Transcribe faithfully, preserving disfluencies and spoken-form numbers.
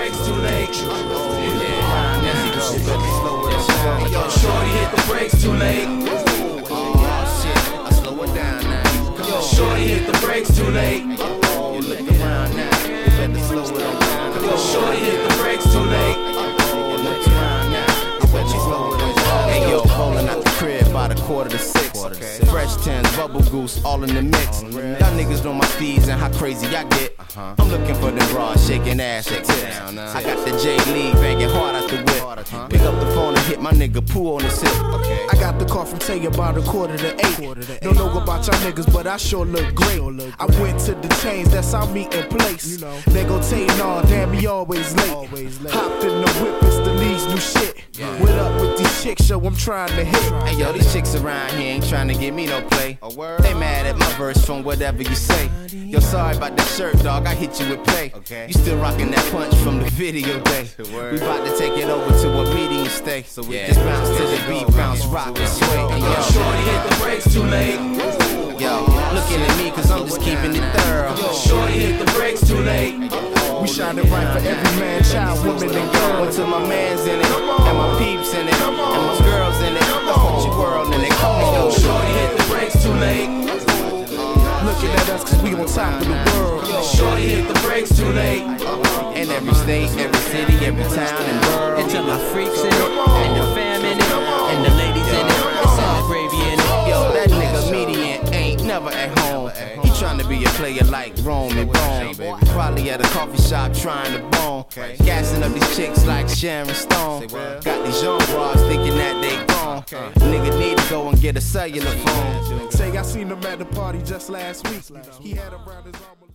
brakes too late. Yo, shorty hit the brakes too late. Oh shit, I slow it down now. Yo, shorty hit the brakes too late. You look around now, you better slow it on down. Yo, shorty hit the brakes too late. You look around now, you better slow it on down. Hey yo, rolling out the crib by the quarter to six. Fresh tens, bubble goose, all in the mix. Y'all niggas know my speeds and how crazy I get. I'm looking for them bras, shaking ass and tips. I got the J-League banging hard out the whip. Pick up the phone and hit my nigga Pooh on the sip. I got the call from Tay about a quarter to eight. Don't know about y'all niggas, but I sure look great. I went to the chains, that's our meeting place. They gon' Tay, nah, damn, he always late. Hopped in the whip, it's the Lee's new shit. What up with these chicks, yo, I'm trying to hit. Hey yo, these chicks around here ain't trying to give me no play. They mad at my verse from whatever you say. Yo, sorry about that shirt, dog, I hit you with pay. You still rocking that punch from the video day. We about to take it over to a meeting and stay. So we just bounce to the beat, bounce, rock and sway. And yo, shorty hit the brakes too late. Yo, looking at me cause I'm just keeping it thorough. Yo, shorty hit the brakes too late. We shine it right for every man, child, woman, and girl. Until my man's in it, and my peeps in it, and my girls in it, the whole world in it. Come on, Yo, shorty hit the brakes too late. Looking at us cause we on top of the world. Yo, shorty hit the brakes too late. In every state, every city, every town and borough. Until my freaks in it, and the fam in it, and the ladies in it, it's all gravy in it. Yo, that nigga median ain't never at home. He tryna be a player like Rome and Bone. Probably at a coffee shop trying to bone. Gassing up these chicks like Sharon Stone. Got these young bras thinking that they gone. Nigga need to go and get a cellular phone. Say I seen him at the party just last week. He had around his arm.